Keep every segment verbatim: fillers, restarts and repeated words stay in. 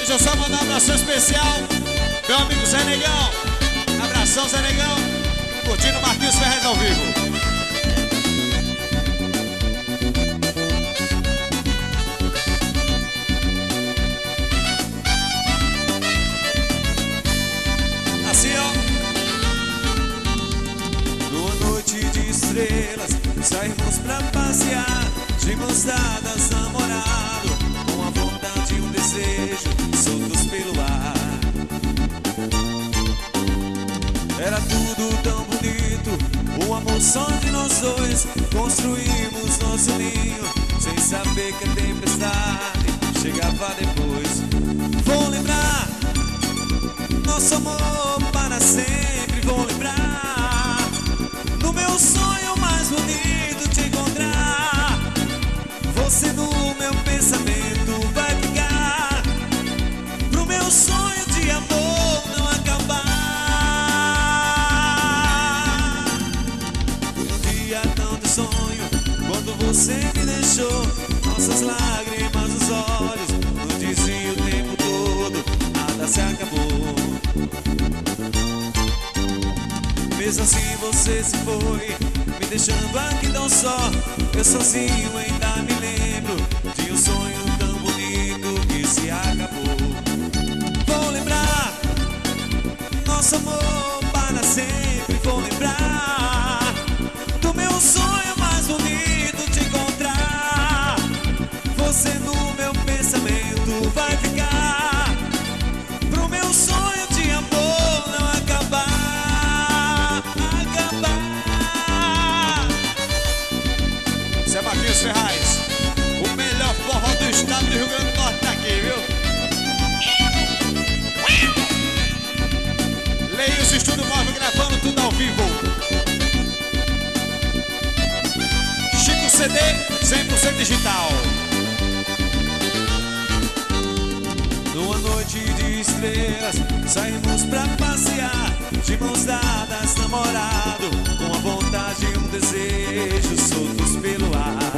Deixa eu só mandar um abração especial, meu amigo Zé Negão. Abração, Zé Negão. Curtindo Marquinhos Ferrez ao vivo. Assim, ó. Numa noite de estrelas, saímos pra passear, de mãos dadas, namorado, com a vontade e um desejo soltos pelo ar. Era tudo tão bonito, um amor só de nós dois. Construímos nosso ninho, sem saber que a tempestade chegava depois. Vou lembrar nosso amor para sempre, vou lembrar no meu sonho mais bonito te encontrar. Você no meu pensamento vai ficar, pro meu sonho de amor não acabar. Um dia tão de sonho, quando você me deixou, nossas lágrimas nos olhos não diziam o tempo todo, nada se acabou. Mesmo assim você se foi, me deixando aqui tão só. Eu sozinho ainda me lembro de um sonho tão bonito que se acabou. Vou lembrar nosso amor para sempre. Vou lembrar do meu sonho mais bonito te encontrar. Você no meu pensamento vai ficar, pro meu sonho de amor não acabar. Zé Marquinhos Ferrez, o melhor forró do estado do Rio Grande do Norte tá aqui, viu? Leia-se Estúdio Móvel gravando tudo ao vivo. Chico C D, cem por cento digital. Numa noite de estrelas, saímos pra passear, de mãos dadas, namorado, com a vontade e um desejo soltos pelo ar.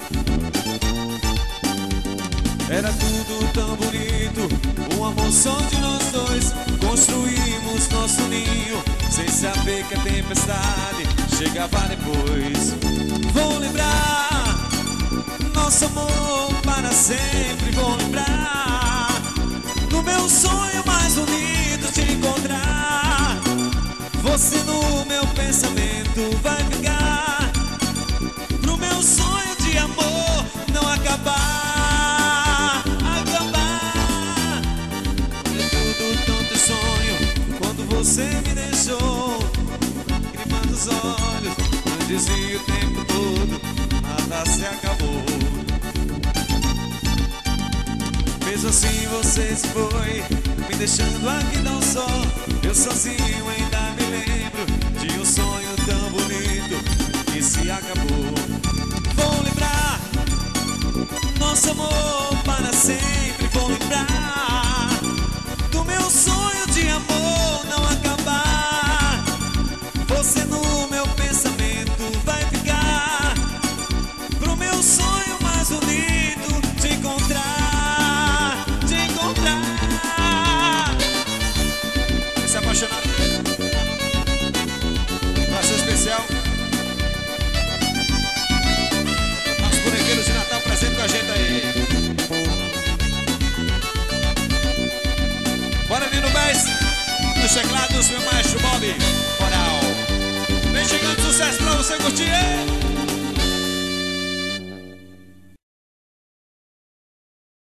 Era tudo tão bonito, um amor só de nós dois. Construímos nosso ninho, sem saber que a tempestade chegava depois. Vou lembrar nosso amor para sempre. Vou lembrar no meu sonho mais bonito te encontrar. Você no meu pensamento vai ficar, pro meu sonho de amor não acabar. Acabar. É tudo tão teu sonho, quando você me deixou, lágrimas nos olhos, não dizia o tempo todo, nada se acabou. Mesmo assim você se foi, me deixando aqui tão só. Eu sozinho ainda me lembro de um sonho tão bonito que se acabou. Vou lembrar nosso amor para sempre. Vou lembrar do meu sonho de amor não acabar. Você no meu pensamento vai ficar, pro meu sonho mais bonito te encontrar. Se apaixonar. Abração especial. Os bonequeiros de Natal presente com a gente aí. Bora, Nino Bez, nos teclados, meu